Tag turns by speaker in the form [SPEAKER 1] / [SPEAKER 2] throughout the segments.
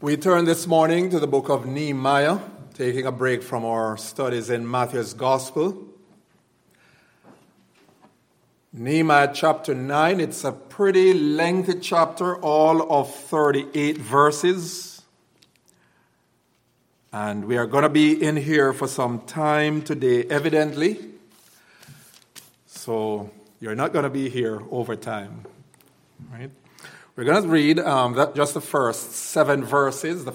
[SPEAKER 1] We turn this morning to the book of Nehemiah, taking a break from our studies in Matthew's Gospel. Nehemiah chapter 9, it's a pretty lengthy chapter, all of 38 verses. And we are going to be in here for some time today, evidently. So you're not going to be here over time, right? We're going to read just the first seven verses.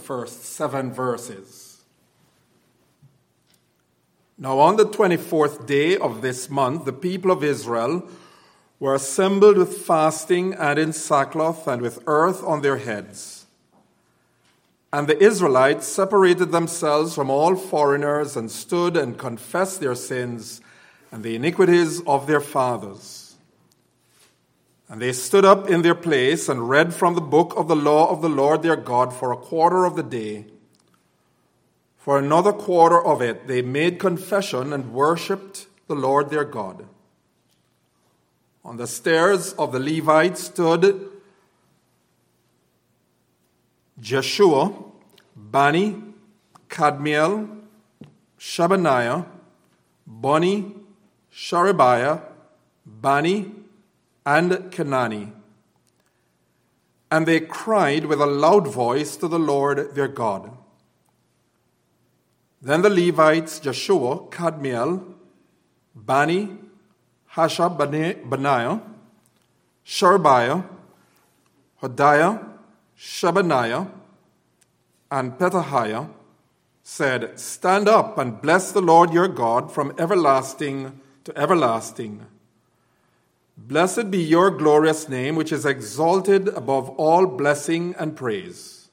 [SPEAKER 1] Now on the 24th day of this month, the people of Israel were assembled with fasting and in sackcloth and with earth on their heads. And the Israelites separated themselves from all foreigners and stood and confessed their sins and the iniquities of their fathers. And they stood up in their place and read from the book of the law of the Lord their God for a quarter of the day. For another quarter of it they made confession and worshipped the Lord their God. On the stairs of the Levites stood Jeshua, Bani, Kadmiel, Shebaniah, Bani, Sherebiah, Bani, and Kenani. And they cried with a loud voice to the Lord their God. Then the Levites, Jeshua, Kadmiel, Bani, Hashabaniah, Sherebiah, Hodiah, Shebaniah, and Pethahiah, said, "Stand up and bless the Lord your God from everlasting to everlasting. Blessed be your glorious name, which is exalted above all blessing and praise.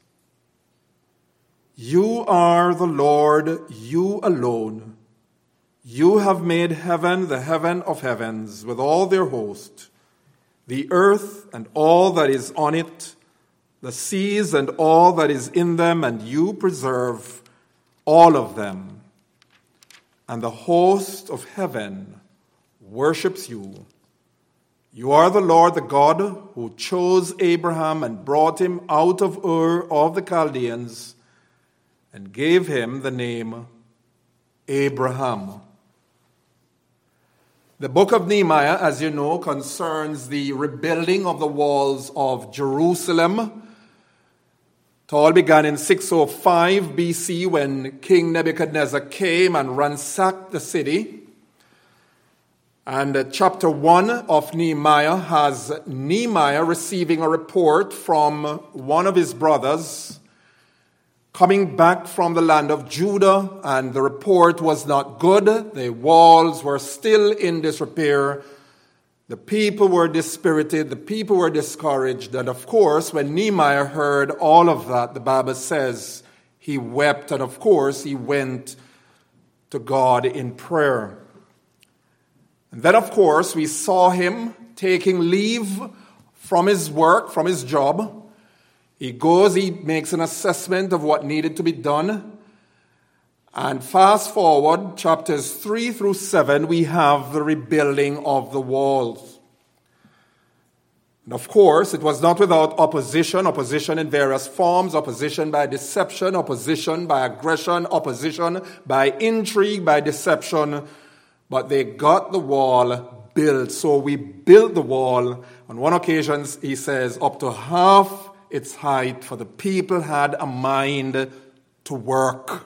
[SPEAKER 1] You are the Lord, you alone. You have made heaven the heaven of heavens with all their host, the earth and all that is on it, the seas and all that is in them, and you preserve all of them. And the host of heaven worships you. You are the Lord, the God who chose Abraham and brought him out of Ur of the Chaldeans and gave him the name Abraham." The book of Nehemiah, as you know, concerns the rebuilding of the walls of Jerusalem. It all began in 605 BC when King Nebuchadnezzar came and ransacked the city. And chapter 1 of Nehemiah has Nehemiah receiving a report from one of his brothers coming back from the land of Judah, and the report was not good. The walls were still in disrepair. The people were dispirited. The people were discouraged. And of course, when Nehemiah heard all of that, the Bible says he wept. And of course, he went to God in prayer. And then, of course, we saw him taking leave from his work, from his job. He goes, he makes an assessment of what needed to be done. And fast forward, chapters 3 through 7, we have the rebuilding of the walls. And of course, it was not without opposition in various forms, opposition by deception, opposition by aggression, opposition by intrigue, by deception. But they got the wall built. So we built the wall. On one occasion, he says, up to half its height, for the people had a mind to work.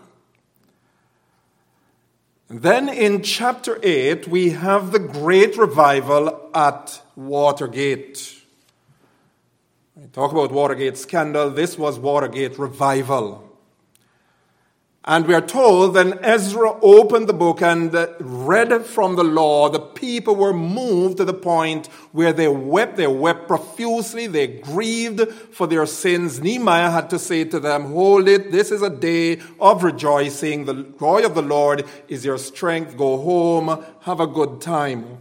[SPEAKER 1] And then in chapter 8, we have the great revival at Watergate. We talk about Watergate scandal. This was Watergate revival. And we are told then Ezra opened the book and read from the law. The people were moved to the point where they wept. They wept profusely. They grieved for their sins. Nehemiah had to say to them, "Hold it. This is a day of rejoicing. The joy of the Lord is your strength. Go home. Have a good time."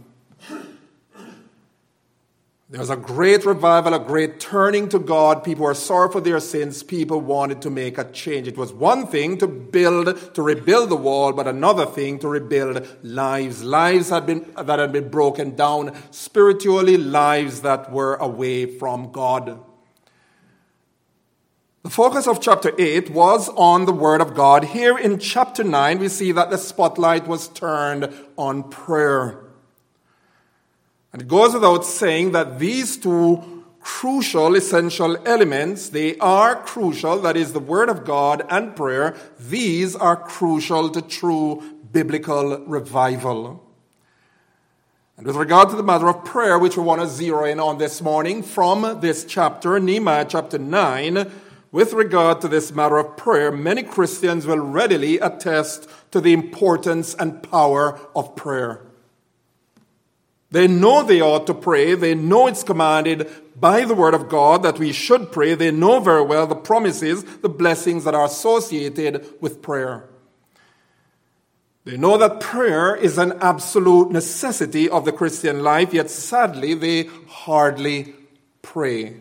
[SPEAKER 1] There was a great revival, a great turning to God. People were sorry for their sins. People wanted to make a change. It was one thing to rebuild the wall, but another thing to rebuild lives. Lives that had been broken down spiritually, lives that were away from God. The focus of chapter 8 was on the Word of God. Here in chapter 9, we see that the spotlight was turned on prayer. And it goes without saying that these two crucial, essential elements, they are crucial, that is the Word of God and prayer. These are crucial to true biblical revival. And with regard to the matter of prayer, which we want to zero in on this morning from this chapter, Nehemiah chapter 9, with regard to this matter of prayer, many Christians will readily attest to the importance and power of prayer. They know they ought to pray. They know it's commanded by the Word of God that we should pray. They know very well the promises, the blessings that are associated with prayer. They know that prayer is an absolute necessity of the Christian life, yet sadly they hardly pray.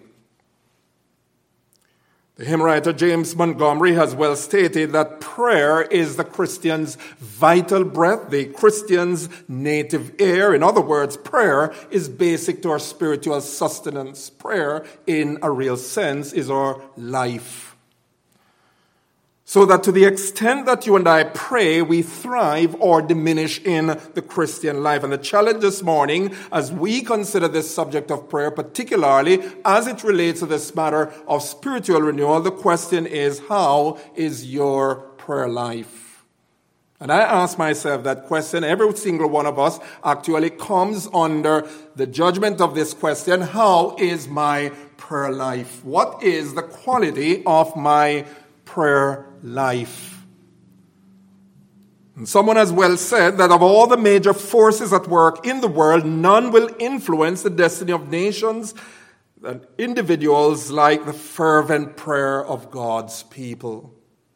[SPEAKER 1] The hymn writer James Montgomery has well stated that prayer is the Christian's vital breath, the Christian's native air. In other words, prayer is basic to our spiritual sustenance. Prayer, in a real sense, is our life. So that to the extent that you and I pray, we thrive or diminish in the Christian life. And the challenge this morning, as we consider this subject of prayer, particularly as it relates to this matter of spiritual renewal, the question is, how is your prayer life? And I ask myself that question. Every single one of us actually comes under the judgment of this question. How is my prayer life? What is the quality of my prayer life? And someone has well said that of all the major forces at work in the world, none will influence the destiny of nations and individuals like the fervent prayer of God's people.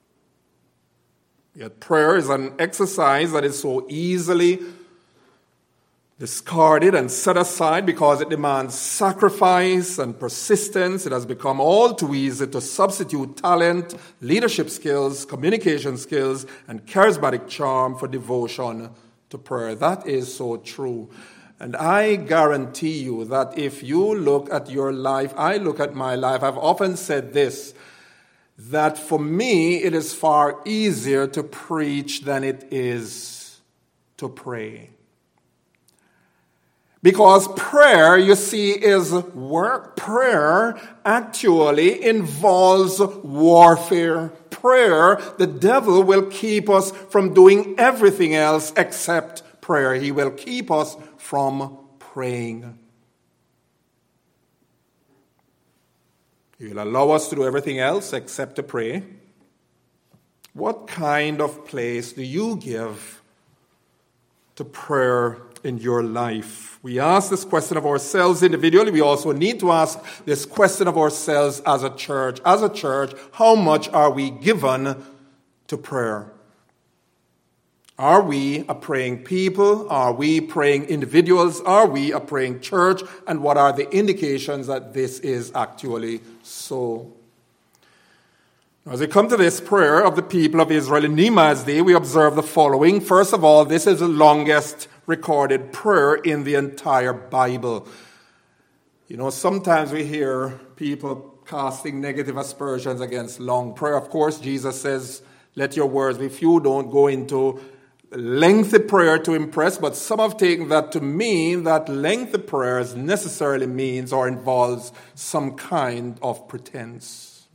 [SPEAKER 1] Yet prayer is an exercise that is so easily discarded and set aside because it demands sacrifice and persistence. It has become all too easy to substitute talent, leadership skills, communication skills, and charismatic charm for devotion to prayer. That is so true. And I guarantee you that if you look at your life, I look at my life, I've often said this, that for me it is far easier to preach than it is to pray. Because prayer, you see, is work. Prayer actually involves warfare. Prayer, the devil will keep us from doing everything else except prayer. He will keep us from praying. He will allow us to do everything else except to pray. What kind of place do you give to prayer in your life? We ask this question of ourselves individually. We also need to ask this question of ourselves as a church. As a church, how much are we given to prayer? Are we a praying people? Are we praying individuals? Are we a praying church? And what are the indications that this is actually so? As we come to this prayer of the people of Israel in Nehemiah's day, we observe the following. First of all, this is the longest recorded prayer in the entire Bible. You know, sometimes we hear people casting negative aspersions against long prayer. Of course, Jesus says, let your words be few, don't go into lengthy prayer to impress, but some have taken that to mean that lengthy prayers necessarily means or involves some kind of pretense.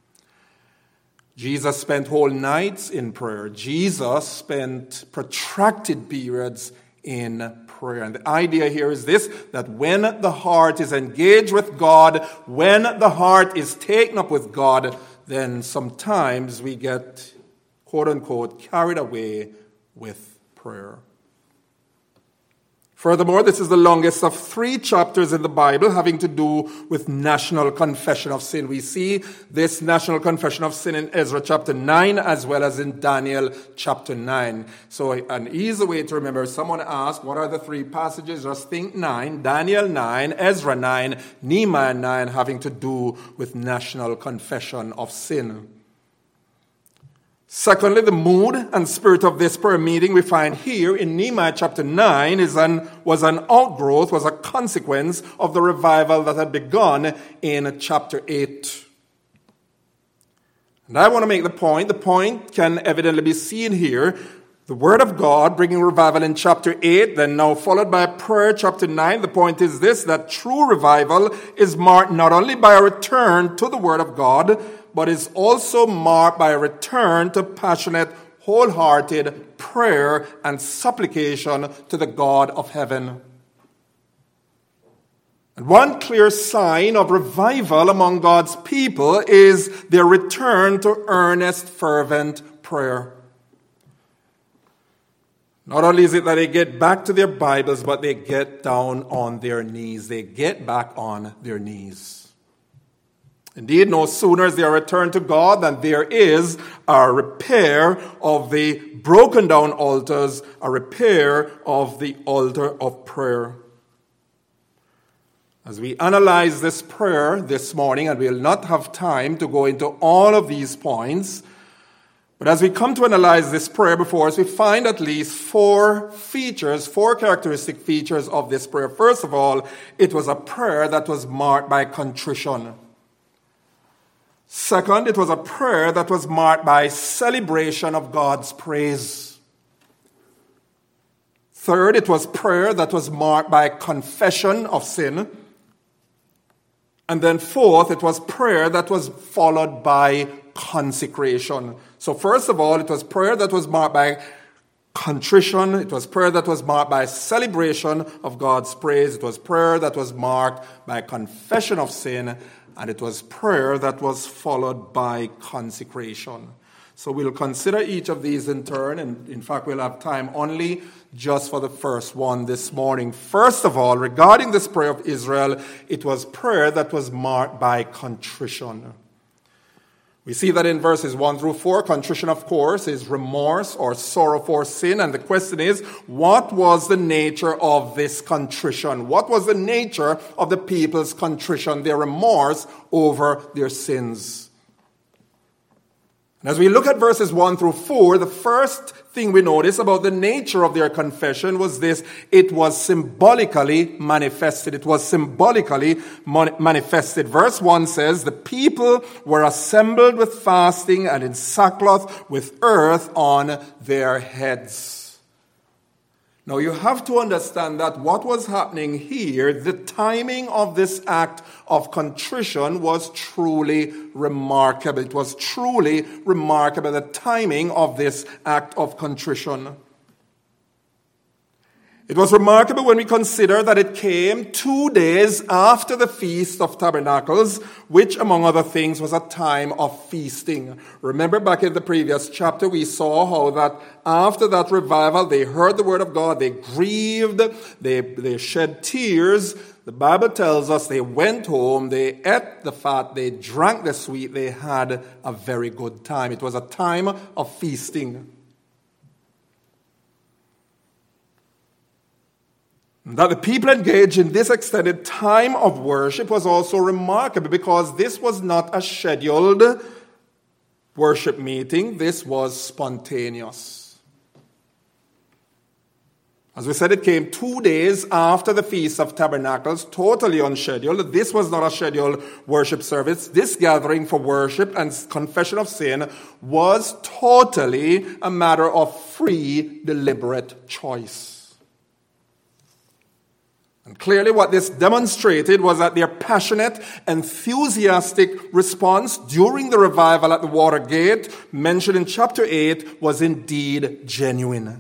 [SPEAKER 1] Jesus spent whole nights in prayer. Jesus spent protracted periods in prayer. And the idea here is this, that when the heart is engaged with God, when the heart is taken up with God, then sometimes we get, quote unquote, carried away with prayer. Furthermore, this is the longest of 3 chapters in the Bible having to do with national confession of sin. We see this national confession of sin in Ezra chapter 9 as well as in Daniel chapter 9. So an easy way to remember, someone asked, what are the 3 passages? Just think 9, Daniel 9, Ezra 9, Nehemiah 9, having to do with national confession of sin. Secondly, the mood and spirit of this prayer meeting we find here in Nehemiah chapter 9 was a consequence of the revival that had begun in chapter 8. And I want to make the point can evidently be seen here. The Word of God bringing revival in chapter 8, then now followed by prayer, chapter 9. The point is this, that true revival is marked not only by a return to the Word of God, but is also marked by a return to passionate, wholehearted prayer and supplication to the God of heaven. And one clear sign of revival among God's people is their return to earnest, fervent prayer. Not only is it that they get back to their Bibles, but they get down on their knees. They get back on their knees. Indeed, no sooner is there a return to God than there is a repair of the broken down altars, a repair of the altar of prayer. As we analyze this prayer this morning, and we'll not have time to go into all of these points, but as we come to analyze this prayer before us, we find at least four characteristic features of this prayer. First of all, it was a prayer that was marked by contrition. Second, it was a prayer that was marked by celebration of God's praise. Third, it was prayer that was marked by confession of sin. And then fourth, it was prayer that was followed by consecration. So first of all, it was prayer that was marked by contrition. It was prayer that was marked by celebration of God's praise. It was prayer that was marked by confession of sin. And it was prayer that was followed by consecration. So we'll consider each of these in turn. And in fact, we'll have time only just for the first one this morning. First of all, regarding this prayer of Israel, it was prayer that was marked by contrition. We see that in verses 1 through 4, contrition, of course, is remorse or sorrow for sin. And the question is, what was the nature of this contrition? What was the nature of the people's contrition, their remorse over their sins? And as we look at verses 1 through 4, the first thing we notice about the nature of their confession was this: it was symbolically manifested. It was symbolically manifested. Verse 1 says, the people were assembled with fasting and in sackcloth with earth on their heads. Now you have to understand that what was happening here, the timing of this act of contrition was truly remarkable. It was truly remarkable, the timing of this act of contrition. It was remarkable when we consider that it came 2 days after the Feast of Tabernacles, which, among other things, was a time of feasting. Remember back in the previous chapter, we saw how that after that revival, they heard the word of God, they grieved, they shed tears. The Bible tells us they went home, they ate the fat, they drank the sweet, they had a very good time. It was a time of feasting. That the people engaged in this extended time of worship was also remarkable because this was not a scheduled worship meeting. This was spontaneous. As we said, it came 2 days after the Feast of Tabernacles, totally unscheduled. This was not a scheduled worship service. This gathering for worship and confession of sin was totally a matter of free, deliberate choice. And clearly what this demonstrated was that their passionate, enthusiastic response during the revival at the Watergate, mentioned in chapter 8, was indeed genuine.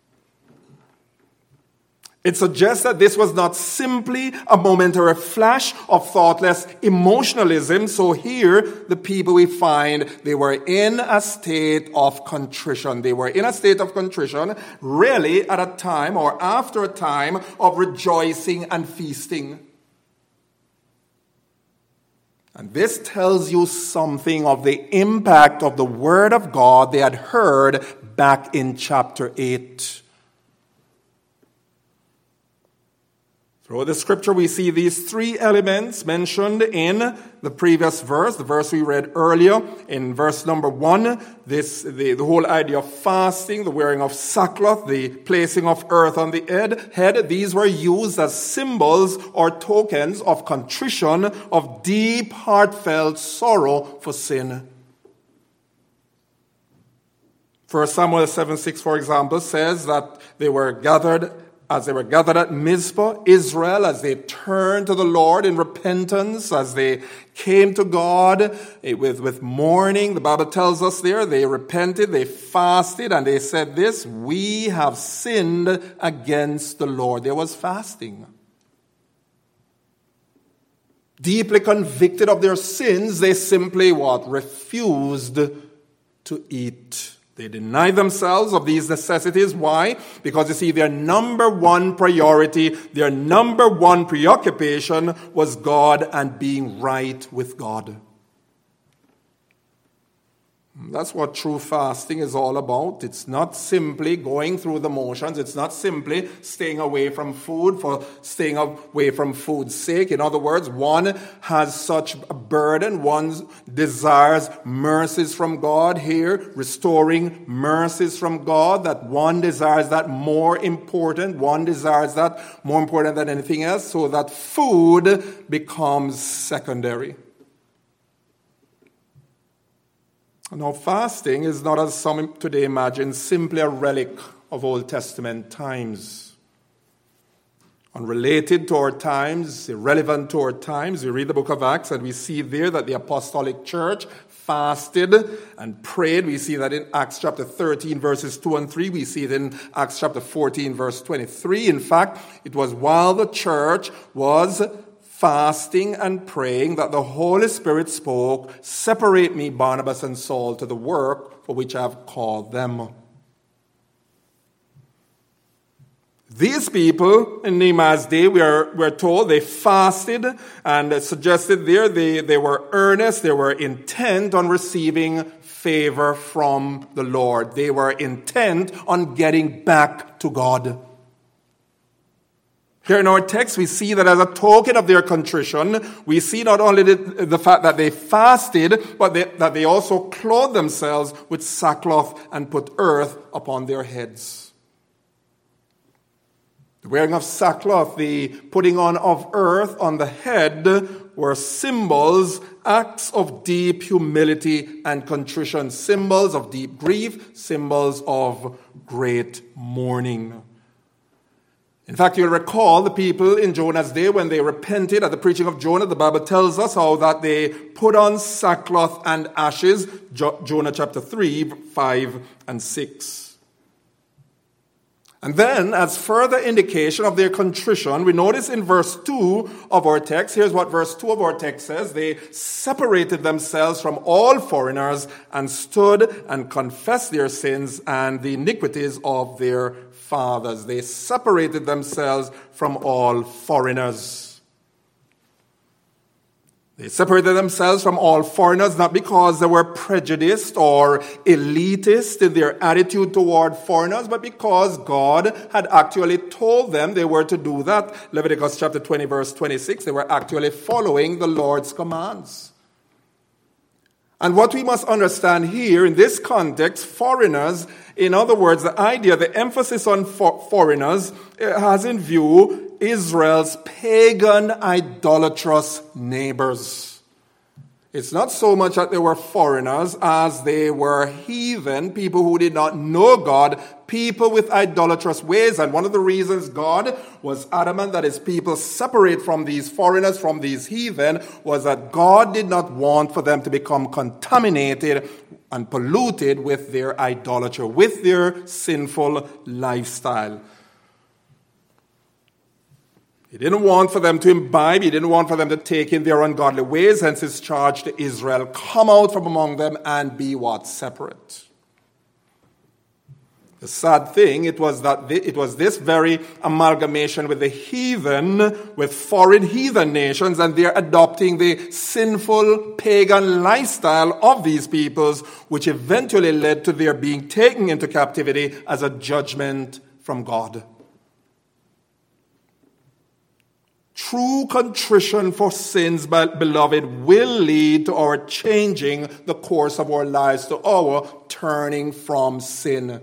[SPEAKER 1] It suggests that this was not simply a momentary flash of thoughtless emotionalism. So here, the people we find, they were in a state of contrition. They were in a state of contrition, really at a time or after a time of rejoicing and feasting. And this tells you something of the impact of the Word of God they had heard back in chapter 8. Throughout the scripture, we see these three elements mentioned in the previous verse, the verse we read earlier. In verse number 1, the whole idea of fasting, the wearing of sackcloth, the placing of earth on the head, these were used as symbols or tokens of contrition, of deep, heartfelt sorrow for sin. 1 Samuel 7:6, for example, says that they were gathered at Mizpah, Israel, as they turned to the Lord in repentance, as they came to God with mourning. The Bible tells us there, they repented, they fasted, and they said this: we have sinned against the Lord. There was fasting. Deeply convicted of their sins, they simply refused to eat. They denied themselves of these necessities. Why? Because you see, their number one priority, their number one preoccupation was God and being right with God. That's what true fasting is all about. It's not simply going through the motions. It's not simply staying away from food for staying away from food's sake. In other words, one has such a burden. One desires mercies from God here, restoring mercies from God, that one desires that more important. One desires that more important than anything else, so that food becomes secondary. Now, fasting is not, as some today imagine, simply a relic of Old Testament times. Unrelated to our times, irrelevant to our times. We read the book of Acts and we see there that the Apostolic Church fasted and prayed. We see that in Acts chapter 13, verses 2 and 3. We see it in Acts chapter 14, verse 23. In fact, it was while the church was fasting and praying that the Holy Spirit spoke, "Separate me, Barnabas and Saul, to the work for which I have called them." These people in Nehemiah's day, we're told, they fasted, and it suggested there they were earnest, they were intent on receiving favor from the Lord. They were intent on getting back to God. Here in our text, we see that as a token of their contrition, we see not only the fact that they fasted, but that they also clothed themselves with sackcloth and put earth upon their heads. The wearing of sackcloth, the putting on of earth on the head, were symbols, acts of deep humility and contrition, symbols of deep grief, symbols of great mourning. In fact, you'll recall the people in Jonah's day when they repented at the preaching of Jonah. The Bible tells us how that they put on sackcloth and ashes. Jonah chapter 3, 5 and 6. And then, as further indication of their contrition, we notice in verse 2 of our text, here's what verse 2 of our text says: they separated themselves from all foreigners and stood and confessed their sins and the iniquities of their fathers. They separated themselves from all foreigners. They separated themselves from all foreigners not because they were prejudiced or elitist in their attitude toward foreigners, but because God had actually told them they were to do that. Leviticus chapter 20, verse 26, they were actually following the Lord's commands. And what we must understand here in this context, foreigners, in other words, the idea, the emphasis on foreigners has in view Israel's pagan, idolatrous neighbors. It's not so much that they were foreigners as they were heathen, people who did not know God, people with idolatrous ways. And one of the reasons God was adamant that his people separate from these foreigners, from these heathen, was that God did not want for them to become contaminated and polluted with their idolatry, with their sinful lifestyle. He didn't want for them to imbibe. He didn't want for them to take in their ungodly ways. Hence his charge to Israel: come out from among them and be what? Separate. The sad thing, it was this very amalgamation with the heathen, with foreign heathen nations, and they're adopting the sinful pagan lifestyle of these peoples, which eventually led to their being taken into captivity as a judgment from God. True contrition for sins, beloved, will lead to our changing the course of our lives, to our turning from sin.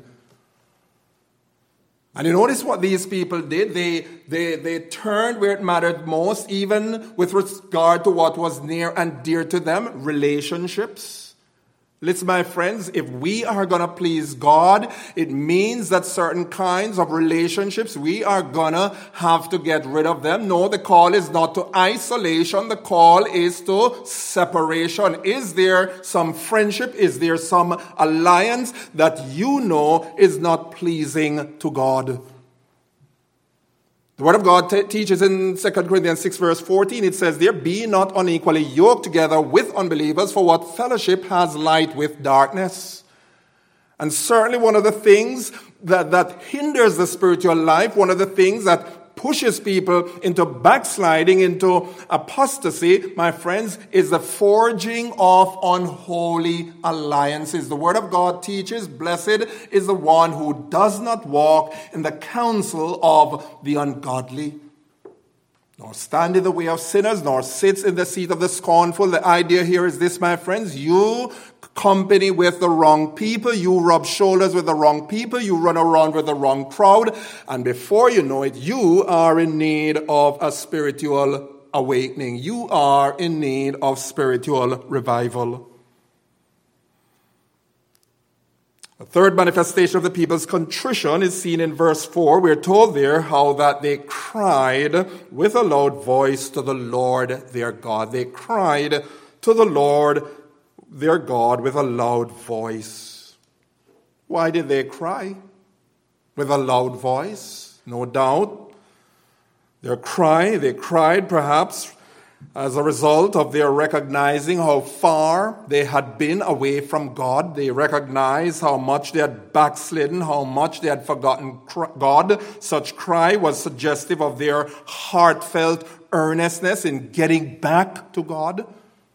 [SPEAKER 1] And you notice what these people did? They turned where it mattered most, even with regard to what was near and dear to them, relationships. Listen, my friends, if we are going to please God, it means that certain kinds of relationships, we are going to have to get rid of them. No, the call is not to isolation. The call is to separation. Is there some friendship? Is there some alliance that you know is not pleasing to God? The Word of God teaches in 2 Corinthians 6 verse 14, it says there, be not unequally yoked together with unbelievers, for what fellowship has light with darkness? And certainly one of the things that hinders the spiritual life, one of the things that pushes people into backsliding, into apostasy, my friends, is the forging of unholy alliances. The Word of God teaches, blessed is the one who does not walk in the counsel of the ungodly, nor stand in the way of sinners, nor sits in the seat of the scornful. The idea here is this, my friends, you company with the wrong people, you rub shoulders with the wrong people, you run around with the wrong crowd, and before you know it, you are in need of a spiritual awakening. You are in need of spiritual revival. The third manifestation of the people's contrition is seen in verse 4. We're told there how that they cried with a loud voice to the Lord their God. They cried to the Lord their God with a loud voice. Why did they cry with a loud voice? No doubt. They cried perhaps as a result of their recognizing how far they had been away from God. They recognized how much they had backslidden, how much they had forgotten God. Such cry was suggestive of their heartfelt earnestness in getting back to God.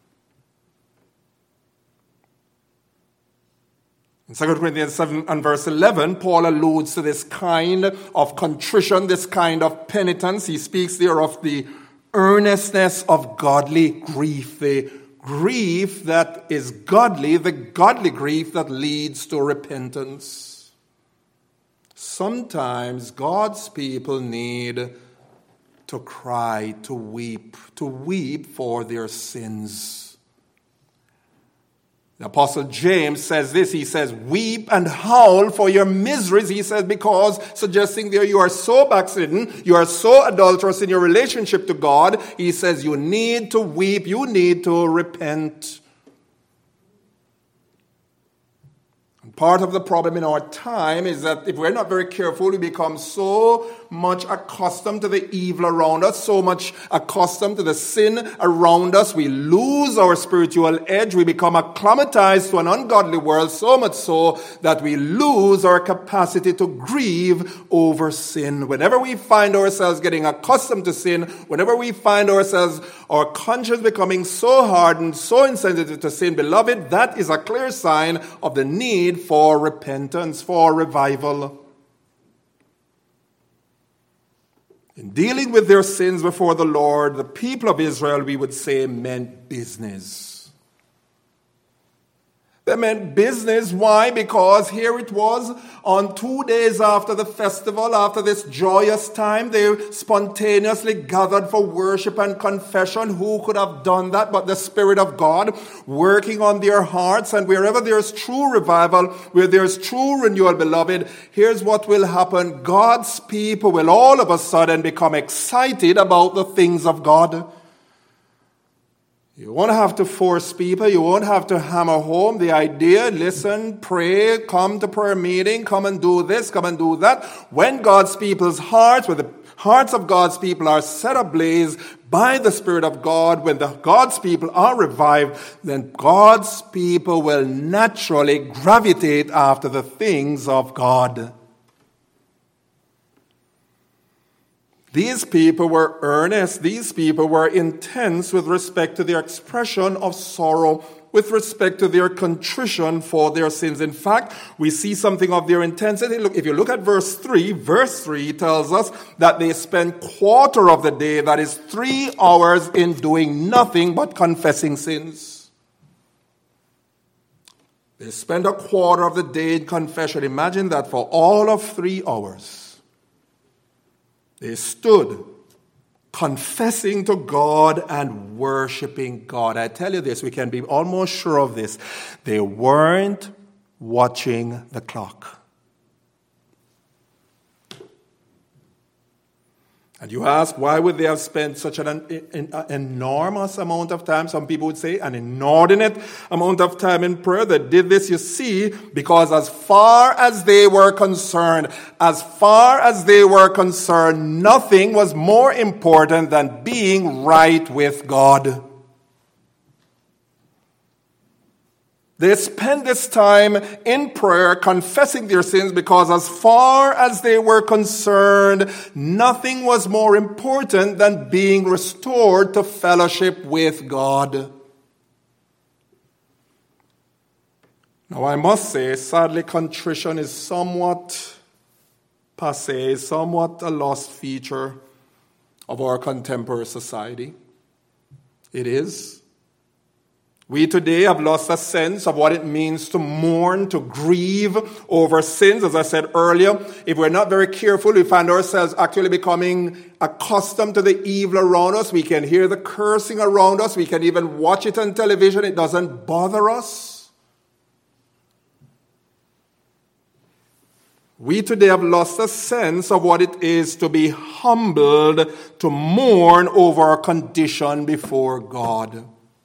[SPEAKER 1] In 2 Corinthians 7 and verse 11, Paul alludes to this kind of contrition, this kind of penitence. He speaks there of the earnestness of godly grief, the grief that is godly, the godly grief that leads to repentance. Sometimes God's people need to cry, to weep for their sins. The Apostle James says this, he says, weep and howl for your miseries, he says, because suggesting there you are so backslidden, you are so adulterous in your relationship to God, he says you need to weep, you need to repent. Part of the problem in our time is that if we're not very careful, we become so much accustomed to the evil around us, so much accustomed to the sin around us, we lose our spiritual edge. We become acclimatized to an ungodly world, so much so that we lose our capacity to grieve over sin. Whenever we find ourselves getting accustomed to sin, whenever we find ourselves, our conscience becoming so hardened, so insensitive to sin, beloved, that is a clear sign of the need for repentance, for revival. In dealing with their sins before the Lord, the people of Israel, we would say, meant business. They meant business. Why? Because here it was on 2 days after the festival, after this joyous time, they spontaneously gathered for worship and confession. Who could have done that but the Spirit of God working on their hearts? And wherever there's true revival, where there's true renewal, beloved, here's what will happen. God's people will all of a sudden become excited about the things of God. You won't have to force people. You won't have to hammer home the idea. Listen, pray, come to prayer meeting, come and do this, come and do that. When God's people's hearts, when the hearts of God's people are set ablaze by the Spirit of God, when God's people are revived, then God's people will naturally gravitate after the things of God. These people were earnest. These people were intense with respect to their expression of sorrow, with respect to their contrition for their sins. In fact, we see something of their intensity. Look, if you look at verse 3 tells us that they spent quarter of the day, that is 3 hours, in doing nothing but confessing sins. They spent a quarter of the day in confession. Imagine that, for all of 3 hours. They stood confessing to God and worshiping God. I tell you this, we can be almost sure of this. They weren't watching the clock. And you ask, why would they have spent such an enormous amount of time? Some people would say an inordinate amount of time in prayer. They did this, you see, because as far as they were concerned, nothing was more important than being right with God. They spent this time in prayer confessing their sins because as far as they were concerned, nothing was more important than being restored to fellowship with God. Now I must say, sadly, contrition is somewhat passé, somewhat a lost feature of our contemporary society. It is. We today have lost a sense of what it means to mourn, to grieve over sins. As I said earlier, if we're not very careful, we find ourselves actually becoming accustomed to the evil around us. We can hear the cursing around us. We can even watch it on television. It doesn't bother us. We today have lost a sense of what it is to be humbled, to mourn over our condition before God.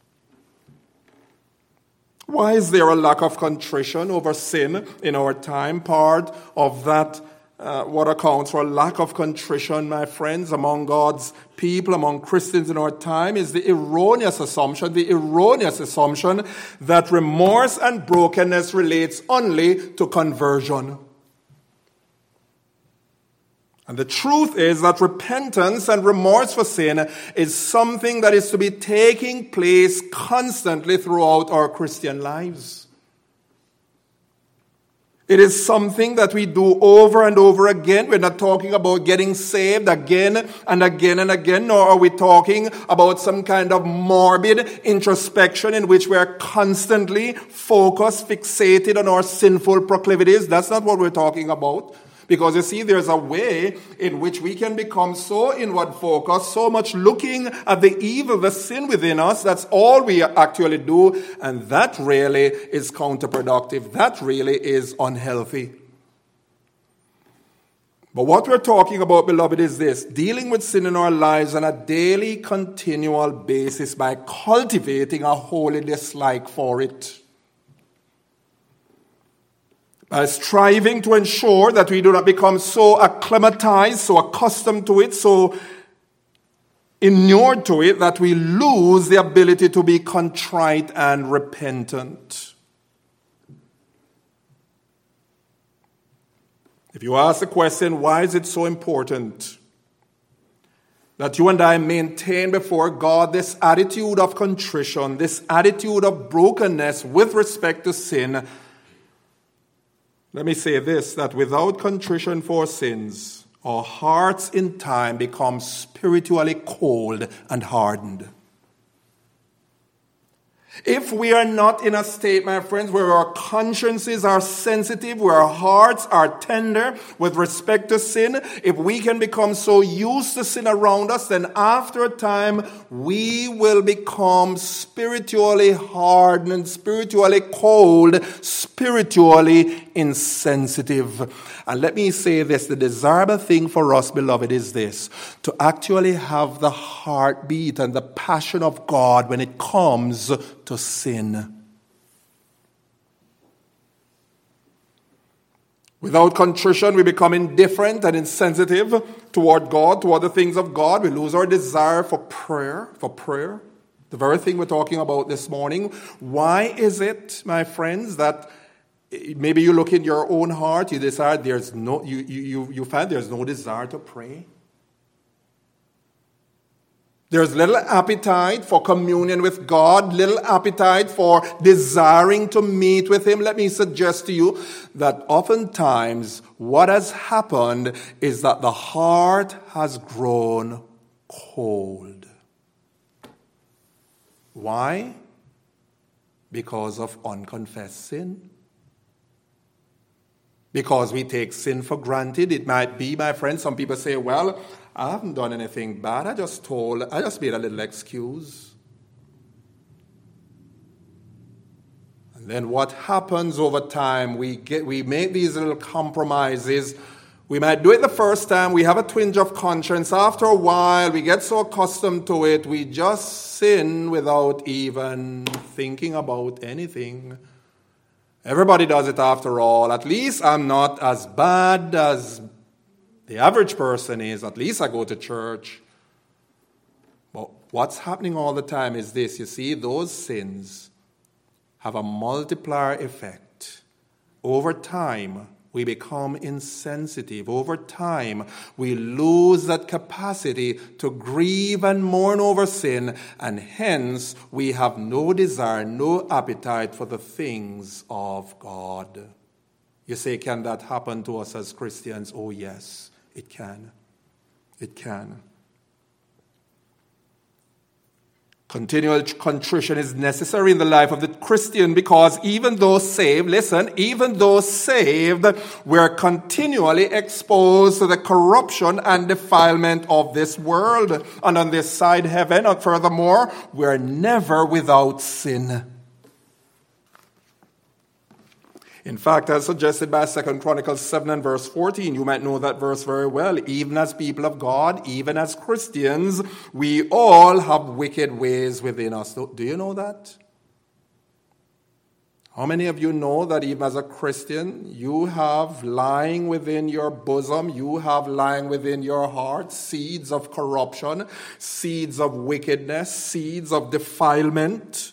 [SPEAKER 1] Why is there a lack of contrition over sin in our time? Part of that, what accounts for a lack of contrition, my friends, among God's people, among Christians in our time, is the erroneous assumption that remorse and brokenness relates only to conversion. And the truth is that repentance and remorse for sin is something that is to be taking place constantly throughout our Christian lives. It is something that we do over and over again. We're not talking about getting saved again and again and again, nor are we talking about some kind of morbid introspection in which we are constantly focused, fixated on our sinful proclivities. That's not what we're talking about. Because you see, there's a way in which we can become so inward focused, so much looking at the evil, the sin within us. That's all we actually do. And that really is counterproductive. That really is unhealthy. But what we're talking about, beloved, is this: dealing with sin in our lives on a daily, continual basis by cultivating a holy dislike for it. By striving to ensure that we do not become so acclimatized, so accustomed to it, so inured to it, that we lose the ability to be contrite and repentant. If you ask the question, why is it so important that you and I maintain before God this attitude of contrition, this attitude of brokenness with respect to sin? Let me say this, that without contrition for sins, our hearts in time become spiritually cold and hardened. If we are not in a state, my friends, where our consciences are sensitive, where our hearts are tender with respect to sin, if we can become so used to sin around us, then after a time we will become spiritually hardened, spiritually cold, spiritually insensitive. And let me say this, the desirable thing for us, beloved, is this: to actually have the heartbeat and the passion of God when it comes to sin. Without contrition, we become indifferent and insensitive toward God, toward the things of God. We lose our desire for prayer, the very thing we're talking about this morning. Why is it, my friends, that maybe you look in your own heart, you decide you find there's no desire to pray? There's little appetite for communion with God, little appetite for desiring to meet with Him. Let me suggest to you that oftentimes what has happened is that the heart has grown cold. Why? Because of unconfessed sin. because we take sin for granted. It might be, my friend, some people say, well, I haven't done anything bad. I just made a little excuse. And then what happens over time, we make these little compromises. We might do it the first time. We have a twinge of conscience. After a while, we get so accustomed to it, we just sin without even thinking about anything. Everybody does it after all. At least I'm not as bad as the average person is. At least I go to church. But what's happening all the time is this. You see, those sins have a multiplier effect. Over time, we become insensitive. Over time, we lose that capacity to grieve and mourn over sin, and hence we have no desire, no appetite for the things of God. You say, can that happen to us as Christians? Oh yes, it can. It can. Continual contrition is necessary in the life of the Christian because even though saved, we're continually exposed to the corruption and defilement of this world. And on this side heaven, and furthermore, we're never without sin. In fact, as suggested by 2 Chronicles 7 and verse 14, you might know that verse very well. Even as people of God, even as Christians, we all have wicked ways within us. Do you know that? How many of you know that even as a Christian, you have lying within your bosom, you have lying within your heart seeds of corruption, seeds of wickedness, seeds of defilement?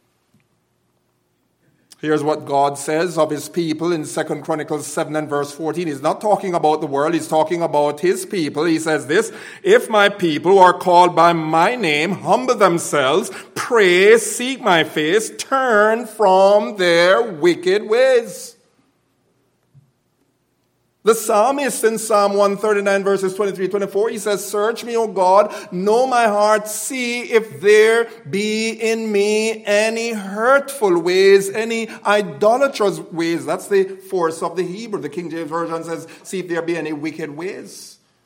[SPEAKER 1] Here's what God says of his people in 2 Chronicles 7 and verse 14. He's not talking about the world. He's talking about his people. He says this, if my people who are called by my name humble themselves, pray, seek my face, turn from their wicked ways. The psalmist in Psalm 139 verses 23-24, he says, search me, O God, know my heart, see if there be in me any hurtful ways, any idolatrous ways. That's the force of the Hebrew. The King James Version says, see if there be any wicked ways.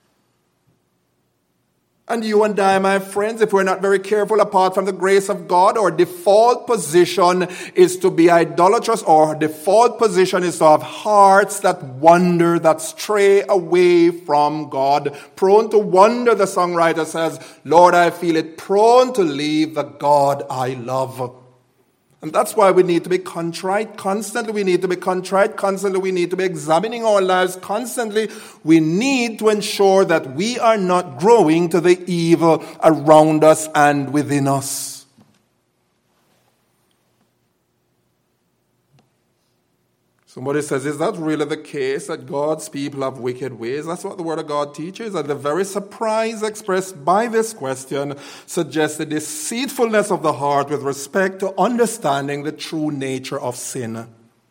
[SPEAKER 1] And you and I, my friends, if we're not very careful, apart from the grace of God, our default position is to be idolatrous, or our default position is to have hearts that wander, that stray away from God. Prone to wander, the songwriter says, Lord, I feel it, prone to leave the God I love. And that's why we need to be contrite. Constantly we need to be contrite. Constantly we need to be examining our lives. Constantly we need to ensure that we are not growing to the evil around us and within us. Somebody says, is that really the case, that God's people have wicked ways? That's what the Word of God teaches. And the very surprise expressed by this question suggests the deceitfulness of the heart with respect to understanding the true nature of sin.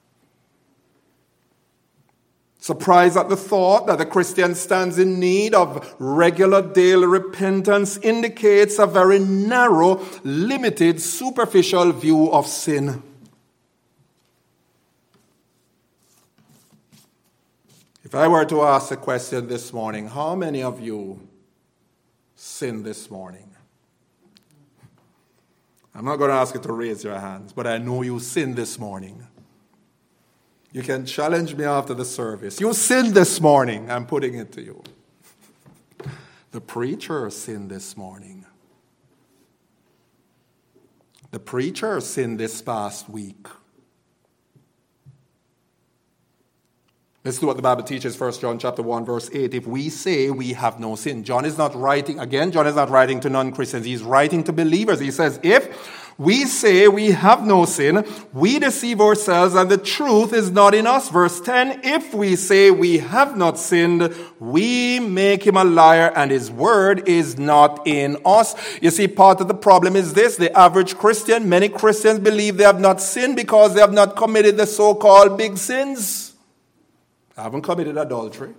[SPEAKER 1] Surprise at the thought that the Christian stands in need of regular daily repentance indicates a very narrow, limited, superficial view of sin. If I were to ask a question this morning, how many of you sinned this morning? I'm not going to ask you to raise your hands, but I know you sinned this morning. You can challenge me after the service. You sinned this morning. I'm putting it to you. The preacher sinned this morning. The preacher sinned this past week. Let's do what the Bible teaches, 1 John chapter 1, verse 8. If we say we have no sin. John is not writing to non-Christians. He's writing to believers. He says, if we say we have no sin, we deceive ourselves and the truth is not in us. Verse 10, if we say we have not sinned, we make him a liar and his word is not in us. You see, part of the problem is this. The average Christian, many Christians believe they have not sinned because they have not committed the so-called big sins. I haven't committed adultery.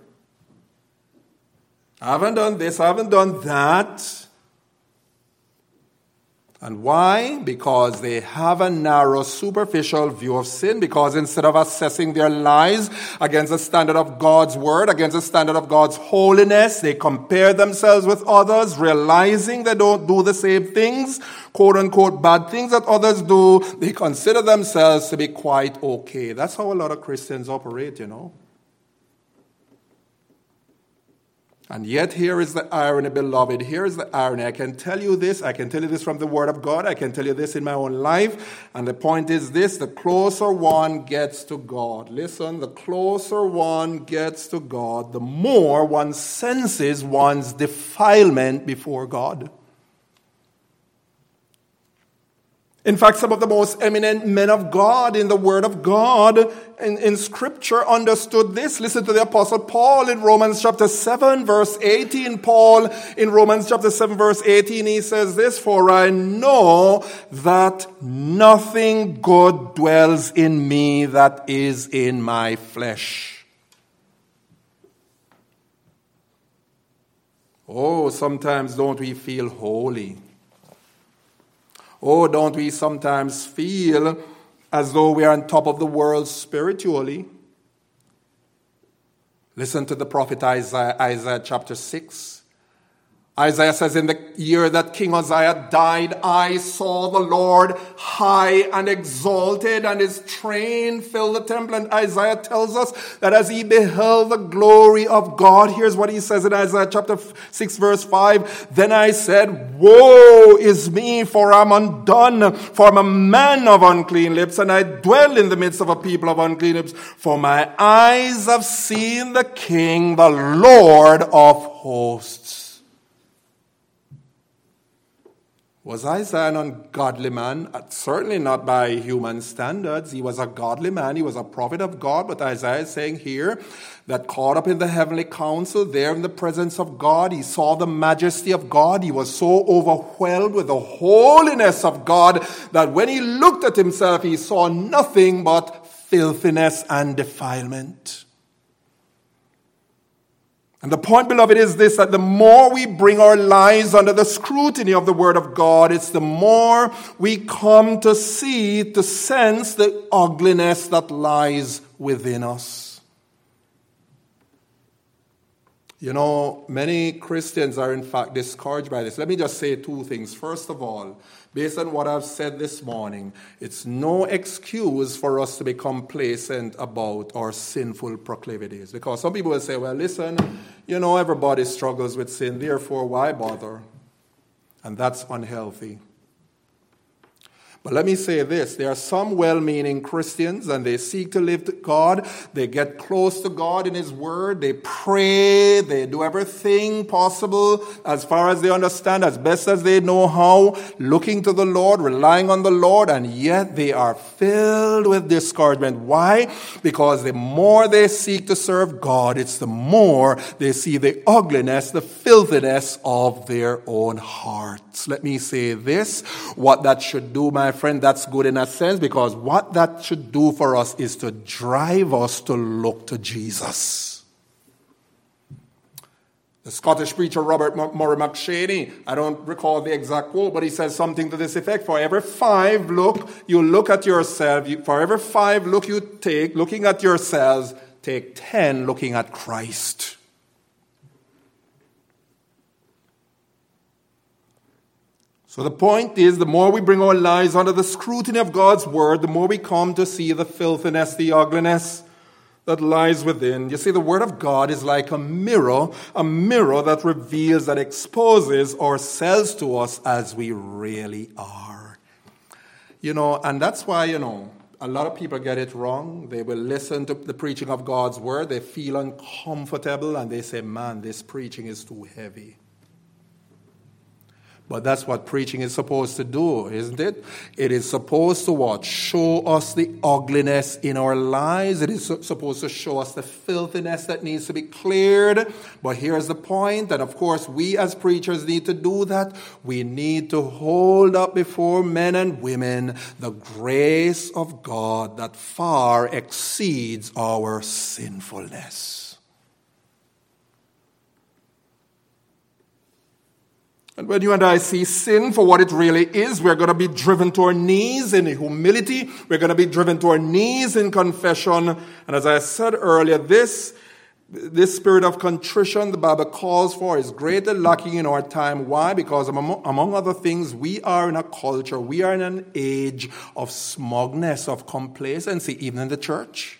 [SPEAKER 1] I haven't done this. I haven't done that. And why? Because they have a narrow, superficial view of sin. Because instead of assessing their lives against the standard of God's word, against the standard of God's holiness, they compare themselves with others, realizing they don't do the same things, quote unquote, bad things that others do. They consider themselves to be quite okay. That's how a lot of Christians operate, you know. And yet here is the irony, beloved. Here is the irony. I can tell you this. I can tell you this from the Word of God. I can tell you this in my own life. And the point is this: the closer one gets to God, listen, the closer one gets to God, the more one senses one's defilement before God. In fact, some of the most eminent men of God in the Word of God in Scripture understood this. Listen to the Apostle Paul in Romans chapter 7, verse 18. Paul in Romans chapter 7, verse 18, he says this: "For I know that nothing good dwells in me that is in my flesh." Oh, sometimes don't we feel holy? Oh, don't we sometimes feel as though we are on top of the world spiritually? Listen to the prophet Isaiah chapter 6. Isaiah says, "In the year that King Uzziah died, I saw the Lord high and exalted, and his train filled the temple." And Isaiah tells us that as he beheld the glory of God, here's what he says in Isaiah chapter 6, verse 5. "Then I said, woe is me, for I'm undone, for I'm a man of unclean lips, and I dwell in the midst of a people of unclean lips. For my eyes have seen the King, the Lord of hosts." Was Isaiah an ungodly man? Certainly not by human standards. He was a godly man. He was a prophet of God. But Isaiah is saying here that caught up in the heavenly council, there in the presence of God, he saw the majesty of God. He was so overwhelmed with the holiness of God that when he looked at himself, he saw nothing but filthiness and defilement. And the point, beloved, is this: that the more we bring our lives under the scrutiny of the Word of God, it's the more we come to see, to sense the ugliness that lies within us. You know, many Christians are in fact discouraged by this. Let me just say two things. First of all, based on what I've said this morning, it's no excuse for us to be complacent about our sinful proclivities. Because some people will say, well, listen, you know, everybody struggles with sin, therefore why bother? And that's unhealthy. But let me say this: there are some well-meaning Christians, and they seek to live to God. They get close to God in His Word. They pray. They do everything possible as far as they understand, as best as they know how, looking to the Lord, relying on the Lord, and yet they are filled with discouragement. Why? Because the more they seek to serve God, it's the more they see the ugliness, the filthiness of their own hearts. Let me say this: what that should do, my friend, that's good in a sense, because what that should do for us is to drive us to look to Jesus. The Scottish preacher Robert Murray McShaney, I don't recall the exact quote, but he says something to this effect: for every 5 look you look at yourself, for every 5 look you take looking at yourselves, take 10 looking at Christ. So the point is, the more we bring our lives under the scrutiny of God's Word, the more we come to see the filthiness, the ugliness that lies within. You see, the Word of God is like a mirror that reveals, that exposes ourselves to us as we really are. You know, and that's why, you know, a lot of people get it wrong. They will listen to the preaching of God's Word, they feel uncomfortable, and they say, man, this preaching is too heavy. But that's what preaching is supposed to do, isn't it? It is supposed to what? Show us the ugliness in our lives. It is supposed to show us the filthiness that needs to be cleared. But here's the point, and of course we as preachers need to do that. We need to hold up before men and women the grace of God that far exceeds our sinfulness. And when you and I see sin for what it really is, we're going to be driven to our knees in humility. We're going to be driven to our knees in confession. And as I said earlier, this spirit of contrition the Bible calls for is greatly lacking in our time. Why? Because among other things, we are in a culture, we are in an age of smugness, of complacency, even in the church.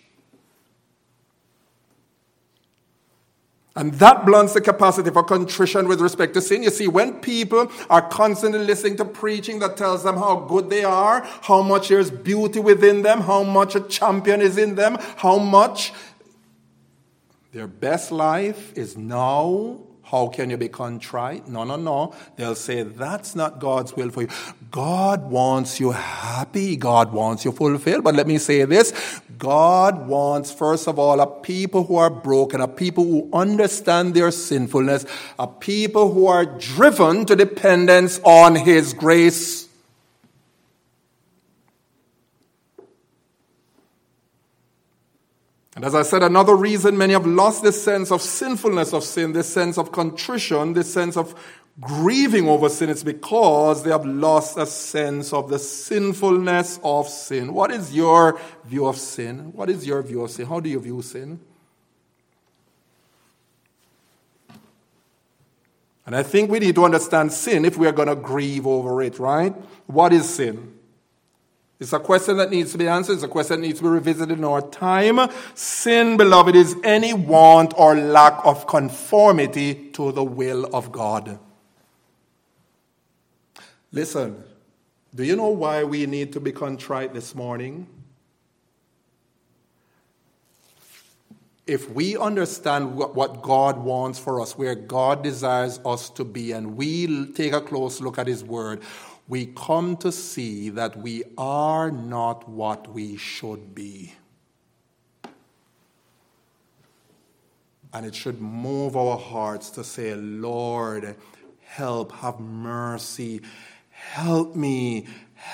[SPEAKER 1] And that blunts the capacity for contrition with respect to sin. You see, when people are constantly listening to preaching that tells them how good they are, how much there's beauty within them, how much a champion is in them, how much their best life is now, how can you be contrite? No. They'll say, that's not God's will for you. God wants you happy. God wants you fulfilled. But let me say this. God wants, first of all, a people who are broken, a people who understand their sinfulness, a people who are driven to dependence on His grace. And as I said, another reason many have lost this sense of sinfulness of sin, this sense of contrition, this sense of grieving over sin, is because they have lost a sense of the sinfulness of sin. What is your view of sin? What is your view of sin? How do you view sin? And I think we need to understand sin if we are going to grieve over it, right? What is sin? It's a question that needs to be answered. It's a question that needs to be revisited in our time. Sin, beloved, is any want or lack of conformity to the will of God. Listen, do you know why we need to be contrite this morning? If we understand what God wants for us, where God desires us to be, and we take a close look at His Word, we come to see that we are not what we should be. And it should move our hearts to say, Lord, help, have mercy, help me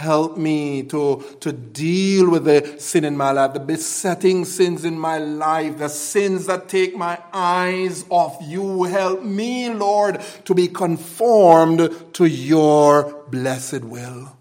[SPEAKER 1] to deal with the sin in my life, the besetting sins in my life, the sins that take my eyes off you. Help me, Lord, to be conformed to your blessed will.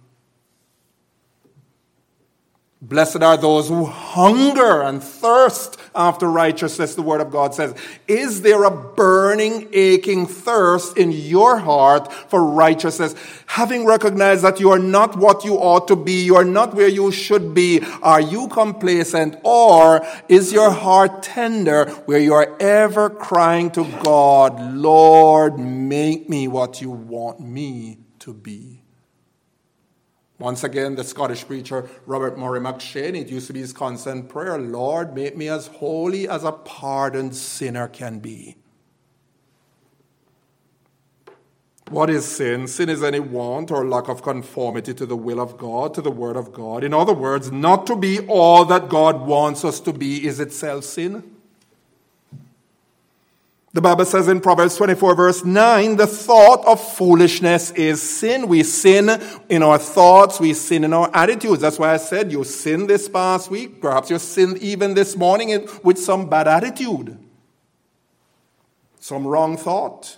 [SPEAKER 1] Blessed are those who hunger and thirst after righteousness, the Word of God says. Is there a burning, aching thirst in your heart for righteousness? Having recognized that you are not what you ought to be, you are not where you should be, are you complacent? Or is your heart tender where you are ever crying to God, Lord, make me what you want me to be? Once again, the Scottish preacher Robert Murray McCheyne, it used to be his constant prayer, Lord, make me as holy as a pardoned sinner can be. What is sin? Sin is any want or lack of conformity to the will of God, to the Word of God. In other words, not to be all that God wants us to be is itself sin. The Bible says in Proverbs 24 verse 9, the thought of foolishness is sin. We sin in our thoughts, we sin in our attitudes. That's why I said you sinned this past week. Perhaps you sinned even this morning with some bad attitude, some wrong thought.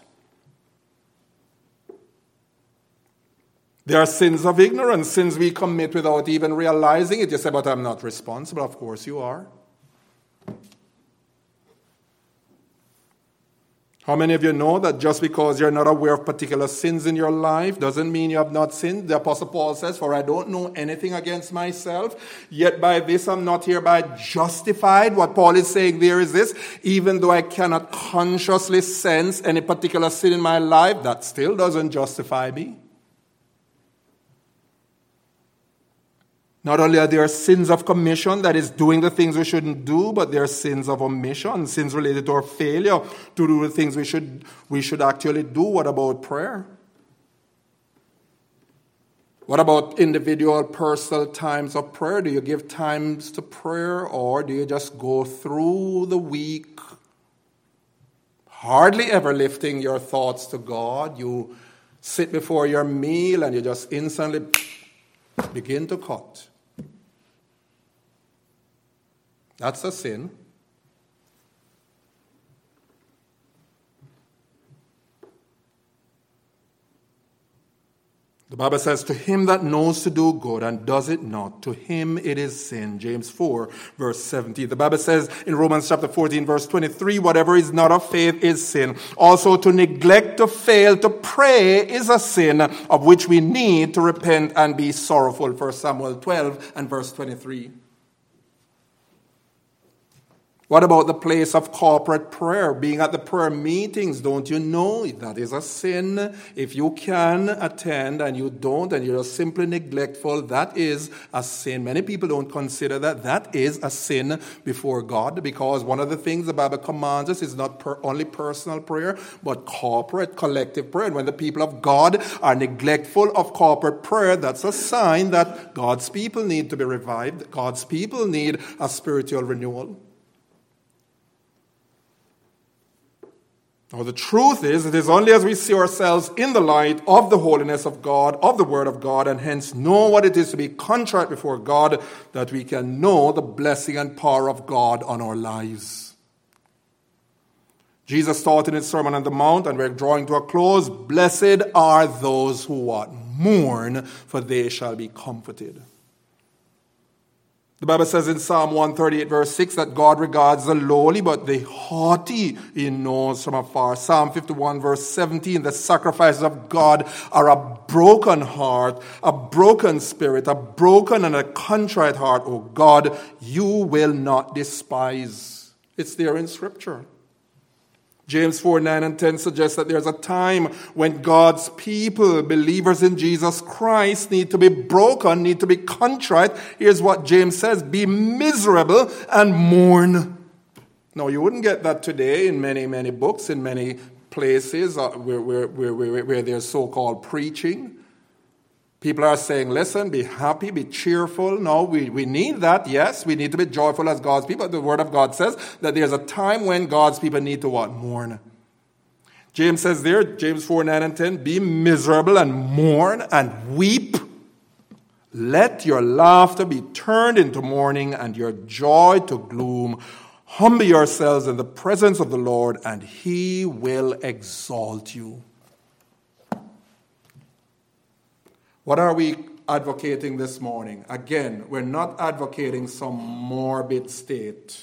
[SPEAKER 1] There are sins of ignorance, sins we commit without even realizing it. You say, but I'm not responsible. Of course you are. How many of you know that just because you're not aware of particular sins in your life doesn't mean you have not sinned? The Apostle Paul says, for I don't know anything against myself, yet by this I'm not hereby justified. What Paul is saying there is this, even though I cannot consciously sense any particular sin in my life, that still doesn't justify me. Not only are there sins of commission, that is doing the things we shouldn't do, but there are sins of omission, sins related to our failure to do the things we should actually do. What about prayer? What about individual personal times of prayer? Do you give times to prayer, or do you just go through the week hardly ever lifting your thoughts to God? You sit before your meal and you just instantly begin to cut. That's a sin. The Bible says, to him that knows to do good and does it not, to him it is sin. James 4, verse 17. The Bible says in Romans chapter 14, verse 23, whatever is not of faith is sin. Also, to neglect to fail to pray is a sin of which we need to repent and be sorrowful. 1 Samuel 12 and verse 23. What about the place of corporate prayer? Being at the prayer meetings, don't you know that is a sin? If you can attend and you don't, and you're simply neglectful, that is a sin. Many people don't consider that. That is a sin before God, because one of the things the Bible commands us is not only personal prayer, but corporate, collective prayer. And when the people of God are neglectful of corporate prayer, that's a sign that God's people need to be revived. God's people need a spiritual renewal. Now, the truth is, it is only as we see ourselves in the light of the holiness of God, of the Word of God, and hence know what it is to be contrite before God, that we can know the blessing and power of God on our lives. Jesus taught in his Sermon on the Mount, and we're drawing to a close, blessed are those who what? Mourn, for they shall be comforted. The Bible says in Psalm 138 verse 6 that God regards the lowly, but the haughty he knows from afar. Psalm 51 verse 17, the sacrifices of God are a broken heart, a broken spirit, a broken and a contrite heart. O God, you will not despise. It's there in Scripture. James 4, 9 and 10 suggests that there's a time when God's people, believers in Jesus Christ, need to be broken, need to be contrite. Here's what James says, be miserable and mourn. Now, you wouldn't get that today in many, many books, in many places where there's so-called preaching. People are saying, listen, be happy, be cheerful. No, we need that. Yes, we need to be joyful as God's people. The Word of God says that there's a time when God's people need to what? Mourn. James says there, James 4, 9 and 10, be miserable and mourn and weep. Let your laughter be turned into mourning and your joy to gloom. Humble yourselves in the presence of the Lord and he will exalt you. What are we advocating this morning? Again, we're not advocating some morbid state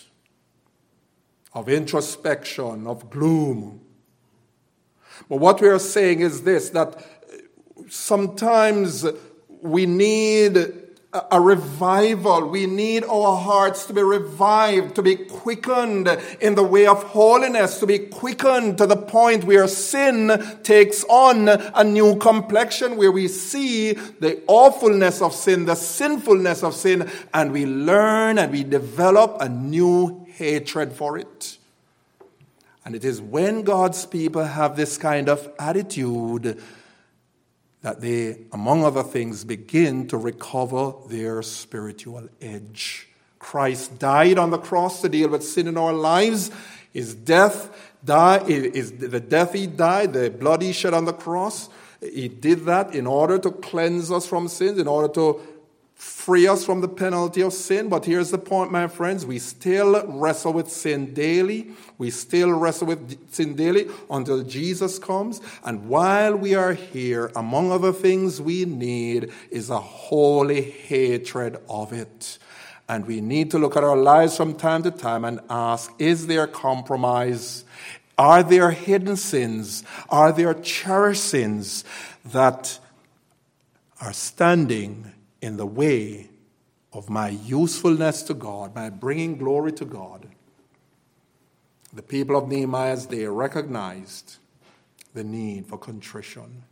[SPEAKER 1] of introspection, of gloom. But what we are saying is this, that sometimes we need a revival. We need our hearts to be revived, to be quickened in the way of holiness, to be quickened to the point where sin takes on a new complexion, where we see the awfulness of sin, the sinfulness of sin, and we learn and we develop a new hatred for it. And it is when God's people have this kind of attitude that they, among other things, begin to recover their spiritual edge. Christ died on the cross to deal with sin in our lives. His death is the death he died, the blood he shed on the cross. He did that in order to cleanse us from sins, in order to free us from the penalty of sin. But here's the point, my friends. We still wrestle with sin daily. We still wrestle with sin daily until Jesus comes. And while we are here, among other things we need is a holy hatred of it. And we need to look at our lives from time to time and ask, is there compromise? Are there hidden sins? Are there cherished sins that are standing in the way of my usefulness to God, my bringing glory to God? The people of Nehemiah, they recognized the need for contrition.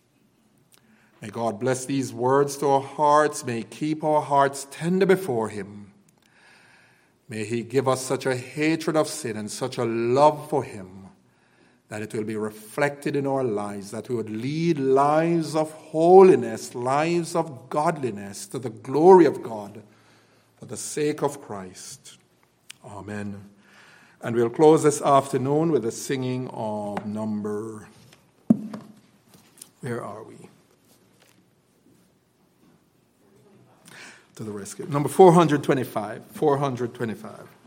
[SPEAKER 1] May God bless these words to our hearts. May He keep our hearts tender before Him. May He give us such a hatred of sin and such a love for Him that it will be reflected in our lives, that we would lead lives of holiness, lives of godliness to the glory of God for the sake of Christ. Amen. And we'll close this afternoon with the singing of number, where are we? To the rescue. Number 425. 425.